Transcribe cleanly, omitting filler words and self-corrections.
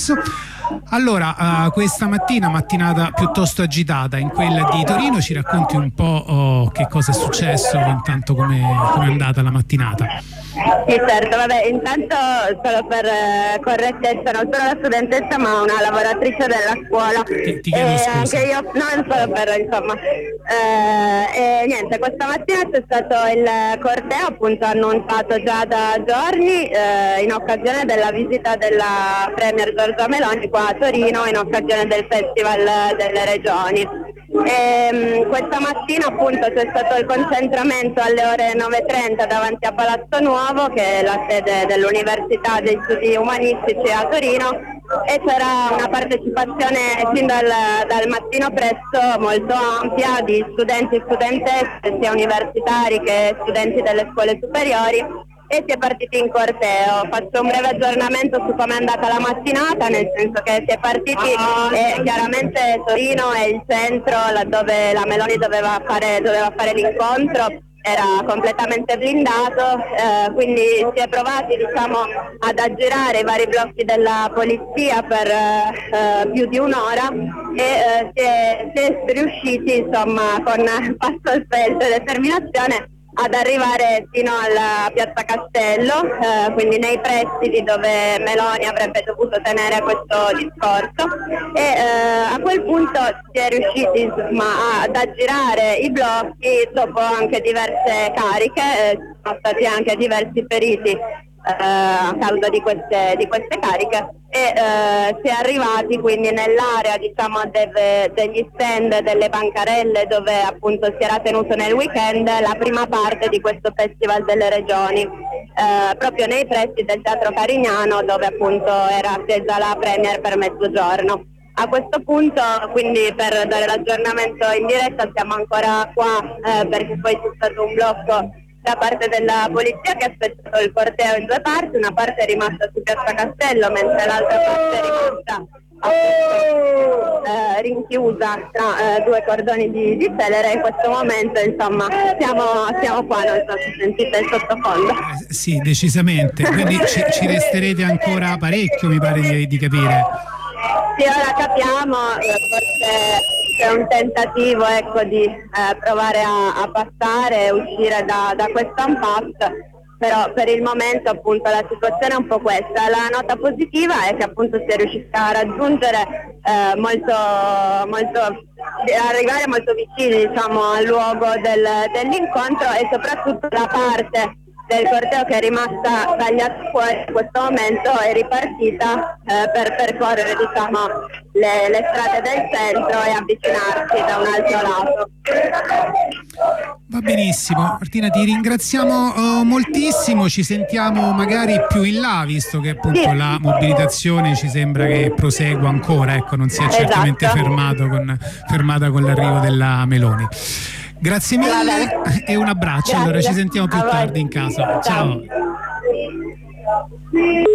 Allora, questa mattinata piuttosto agitata in quella di Torino, ci racconti un po' che cosa è successo, intanto come è andata la mattinata? Sì, certo, vabbè, intanto solo per correttezza, non sono una studentessa ma una lavoratrice della scuola. Ti chiedo scusa. Anche io, non solo per, insomma. E niente, questa mattina c'è stato il corteo appunto annunciato già da giorni in occasione della visita della Premier Giorgia Meloni qua a Torino in occasione del Festival delle Regioni. Questa mattina appunto c'è stato il concentramento alle ore 9:30 davanti a Palazzo Nuovo, che è la sede dell'Università dei Studi Umanistici a Torino, e c'era una partecipazione fin dal mattino presto molto ampia di studenti e studentesse, sia universitari che studenti delle scuole superiori, e si è partiti in corteo. Faccio un breve aggiornamento su come è andata la mattinata, nel senso che si è partiti e chiaramente Torino è il centro laddove la Meloni doveva fare l'incontro, era completamente blindato, quindi si è provati ad aggirare i vari blocchi della polizia per più di un'ora e si è riusciti con passo svelto e determinazione ad arrivare fino alla Piazza Castello, quindi nei pressi di dove Meloni avrebbe dovuto tenere questo discorso, e a quel punto si è riusciti ad aggirare i blocchi dopo anche diverse cariche, sono stati anche diversi feriti a causa di queste cariche, e si è arrivati quindi nell'area degli stand delle bancarelle dove appunto si era tenuto nel weekend la prima parte di questo Festival delle Regioni, proprio nei pressi del Teatro Carignano, dove appunto era attesa la Premier per mezzogiorno. A questo punto, quindi, per dare l'aggiornamento in diretta, siamo ancora qua perché poi c'è stato un blocco da parte della polizia che ha aspettato il corteo in due parti. Una parte è rimasta su Piazza Castello, mentre l'altra parte è rimasta rinchiusa tra due cordoni di celere. In questo momento siamo qua, non so se sentite il sottofondo. Sì, decisamente, quindi ci resterete ancora parecchio, mi pare di capire. Sì, ora capiamo, forse c'è un tentativo di provare a passare e uscire da questo impasse, però per il momento appunto la situazione è un po' questa. La nota positiva è che appunto si è riuscita a raggiungere arrivare molto vicini al luogo dell'incontro, e soprattutto la parte del corteo che è rimasta tagliata fuori in questo momento è ripartita per percorrere le strade del centro e avvicinarsi da un altro lato. Va benissimo, Martina, ti ringraziamo moltissimo, ci sentiamo magari più in là, visto che appunto sì, la mobilitazione ci sembra che prosegua ancora, non si è certamente fermata con l'arrivo della Meloni. Grazie mille e un abbraccio. Grazie. Allora ci sentiamo più tardi in casa. Ciao.